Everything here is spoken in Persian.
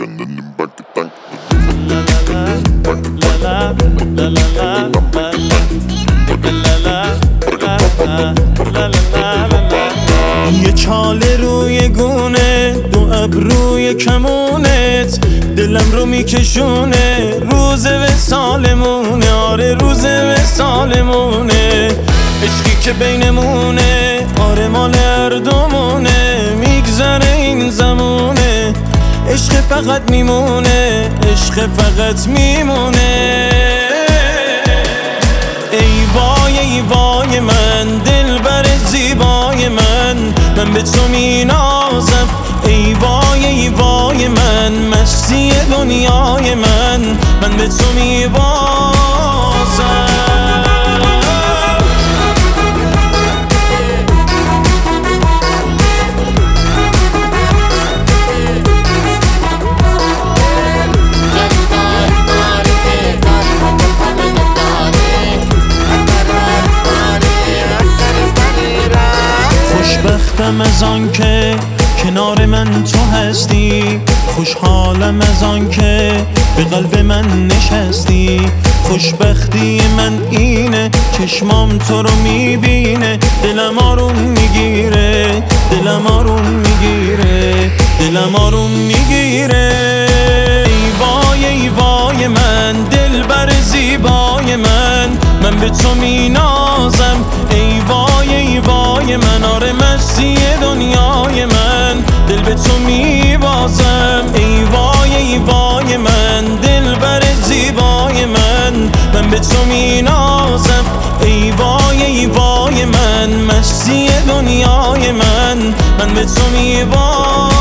یه چاله روی گونه، دو ابروی کمونت، دلم رو میکشونه. روز وصالمونه، آره روز وصالمونه. عشقی که بینمونه، آره مال هر دومونه. میگذره این زمونه، عشق فقط میمونه، عشق فقط میمونه. ای وای من، دلبر زیبای من به تو مینازم. ای وای من، مستی دنیای من به تو میبازم. خوشبختم از آن که کنار من تو هستی، خوشحالم از آن که به قلب من نشستی. خوشبختی من اینه، چشمام تو رو میبینه، دلم آروم میگیره، دلم آروم میگیره، دلم آروم میگیره. ای وای من، دلبر زیبای من به تو مینازم. ای وای من، آره مستی دنیای من دل به تو میبازم. ای وای من، دلبر زیبای من به تو مینازم. ای وای من، مستی دنیای من به تو میبازم.